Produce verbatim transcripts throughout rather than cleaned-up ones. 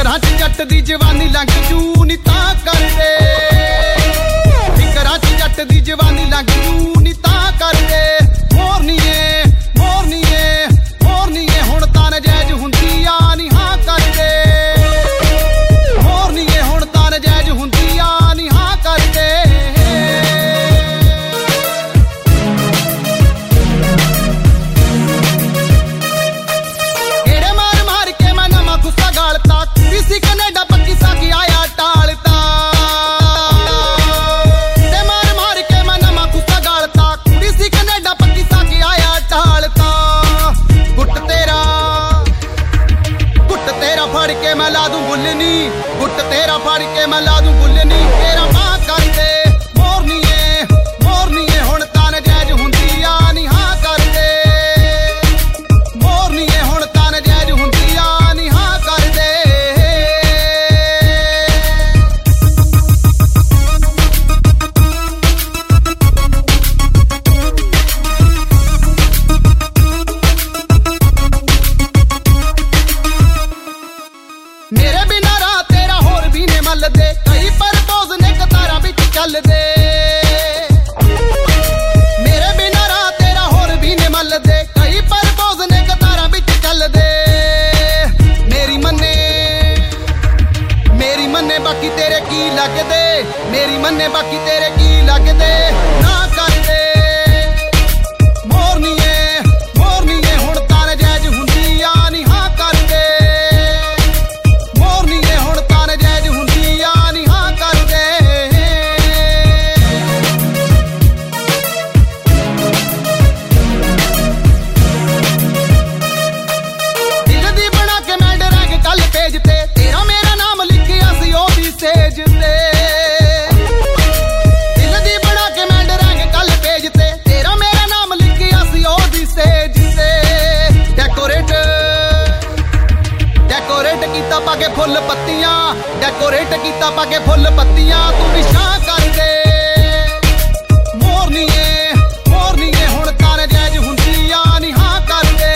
ਫਿਕਰਾਂ ਚ ਜੱਟ ਦੀ ਜਵਾਨੀ ਲੰਘ ਜੂ ਨੀ ਤਾਂ ਕਰਦੇ ਫਿਕਰਾਂ ਚ ਜੱਟ ਦੀ ਜਵਾਨੀ ਲੰਘ ਜੂ ਨੀ ਤਾਂ ਕਰਦੇ ਮੋਰਨੀਏ ਮੋਰਨੀਏ ਮੋਰਨੀਏ ਹੁਣ ਤਾਂ ਨਜਾਇਜ਼ ਹੁੰਦੀ ਆ ਨੀ ਹਾਂ ਕਰਦੇ ਮੋਰਨੀਏ ਹੁਣ ਤਾਂ ਨਜਾਇਜ਼ ਹੁੰਦੀ ਆ ਨੀ ਹਾਂ ਕਰਦੇ ਏੜੇ ਮਾਰ ਮਾਰ ਕੇ ਮੈਂ ਨਵਾਂ ਗੁੱਸਾ ਗਾਲਤਾ ਕੁੜੀ ਸੀ ਕੈਨੇਡਾ ਪੱਕੀ ਸਾਕੀ ਆਇਆ ਟਾਲਤਾ ਤੇ ਮਾਰ ਮਾਰ ਕੇ ਮੈਂ ਨਵਾਂ ਗੁੱਸਾ ਗਾਲਤਾ ਕੁੜੀ ਸੀ ਕੈਨੇਡਾ ਪੱਕੀ ਸਾਕੀ ਆਇਆ ਟਾਲਤਾ ਗੁੱਟ ਤੇਰਾ ਗੁੱਟ ਤੇਰਾ ਫੜ ਕੇ ਮੈਂ ਲਾ ਦੂੰ ਬੁੱਲਨੀ ਗੁੱਟ ਤੇਰਾ ਫੜ ਕੇ ਮੈਂ ਲਾ ਦੂੰ ਬੁੱਲਨੀ ਤੇਰਾ ਮਾਂ ਕਰਦੇ ਮੋਰਨੀਏ ਮੋਰਨੀਏ ਹੁਣ ਤਾਂ ਨਜਾਇਜ਼ ਹੁੰਦੀ ਆ ਨੀ ਹਾਂ ਕਰਦੇ ਮੋਰਨੀਏ ਹੁਣ ਤਾਂ ਨਜਾਇਜ਼ ਹੁੰਦੀ ਆ ਨੀ ਹਾਂ ਕਰਦੇ ਮੇਰੇ ਬਿਨਾਂ ਰਾਹ ਤੇਰਾ ਹੋਰ ਵੀ ਨੇ ਮੱਲਦੇ ਕਈ ਪਰਪੋਜ਼ ਨੇ ਕਤਾਰਾਂ ਵਿੱਚ ਚੱਲਦੇ ਮੇਰੇ ਬਿਨਾਂ ਰਾਹ ਤੇਰਾ ਹੋਰ ਵੀ ਨੇ ਮੱਲਦੇ ਕਈ ਪਰਪੋਜ਼ ਨੇ ਕਤਾਰਾਂ ਵਿੱਚ ਚੱਲਦੇ ਮੇਰੀ ਮੰਨੇ ਮੇਰੀ ਮੰਨੇ ਬਾਕੀ ਤੇਰੇ ਕੀ ਲੱਗਦੇ ਮੇਰੀ ਮੰਨੇ ਬਾਕੀ ਤੇਰੇ ਕੀ ਲੱਗਦੇ ਨਾ ਕਰਦੇ ਮੋਰਨੀਏ ਮੋਰਨੀਏ ਹੁਣ ਤਾਂ ਨਜਾਇਜ਼ ਹੁੰਦੀ ਆ ਨੀ ਹਾਂ ਕਰਦੇ ਮੋਰਨੀਏ ਹੁਣ ਤਾਂ ਨਜਾਇਜ਼ ਹੁੰਦੀ ਆ ਨੀ ਹਾਂ ਕਰਦੇ ਦਿਲ ਦੀ ਬਣਾ ਕੇ ਮੈਂ ਡਰਾਂਗੇ ਕੱਲ ਪੇਜ ਤੇ ਤੇਰਾ ਮੇਰਾ ਨਾਮ ਲਿਖਿਆ ਸੀ ਉਹਦੀ ਸੇਜ ਤੇ ਦਿਲ ਦੀ ਬਣਾ ਕੇ ਮੈਂ ਡਰਾਂਗੇ ਕੱਲ ਪੇਜ ਤੇ ਤੇਰਾ ਮੇਰਾ ਨਾਮ ਲਿਖਿਆ ਸੀ ਉਹਦੀ ਸੇਜ ਤੇ ਡੈਕੋਰੇਟ ਡੈਕੋਰੇਟ ਕੀਤਾ ਪਾ ਕੇ ਫੁੱਲ ਪੱਤੀਆਂ ਡੈਕੋਰੇਟ ਕੀਤਾ ਪਾ ਕੇ ਫੁੱਲ ਪੱਤੀਆਂ ਤੂੰ ਵਿਸ਼ਾ ਕਰ ਦੇ ਮੋਰਨੀਏ ਮੋਰਨੀਏ ਹੁਣ ਤਾਂ ਨਜਾਇਜ਼ ਹੁੰਦੀ ਆ ਨੀ ਹਾਂ ਕਰਦੇ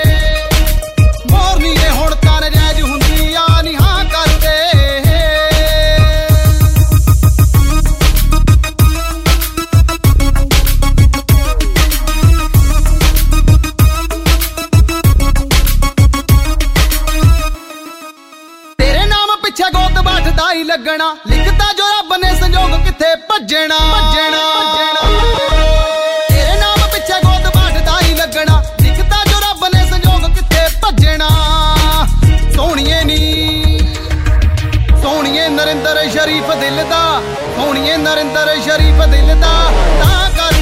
ਮੋਰਨੀਏ ਹੁਣ ਤਾਂ ਨਜਾਇਜ਼ ਹੁੰਦੀ ਆ ਨੀ ਹਾਂ ਕਰਦੇ ਤੇਰੇ ਨਾਮ ਪਿੱਛੇ ਗੋਤ ਬਾਠਦਾ ਹੀ ਲੱਗਣਾ ਲਿਖਤਾ ਜੋ ਰੱਬ ਨੇ ਸੰਜੋਗ ਕਿੱਥੇ ਭੱਜਣਾ ਭੱਜਣਾ ਤੇਰੇ ਨਾਮ ਪਿੱਛੇ ਗੋਤ ਬਾਠਦਾ ਹੀ ਲੱਗਣਾ ਲਿਖਤਾ ਜੋ ਰੱਬ ਨੇ ਸੰਜੋਗ ਕਿੱਥੇ ਭੱਜਣਾ ਸੋਹਣੀਏ ਨੀ ਸੋਹਣੀਏ ਨਰਿੰਦਰ ਸ਼ਰੀਫ ਦਿਲ ਦਾ ਸੋਹਣੀਏ ਨਰਿੰਦਰ ਸ਼ਰੀਫ ਦਿਲ ਦਾ ਤਾਂ ਕਰ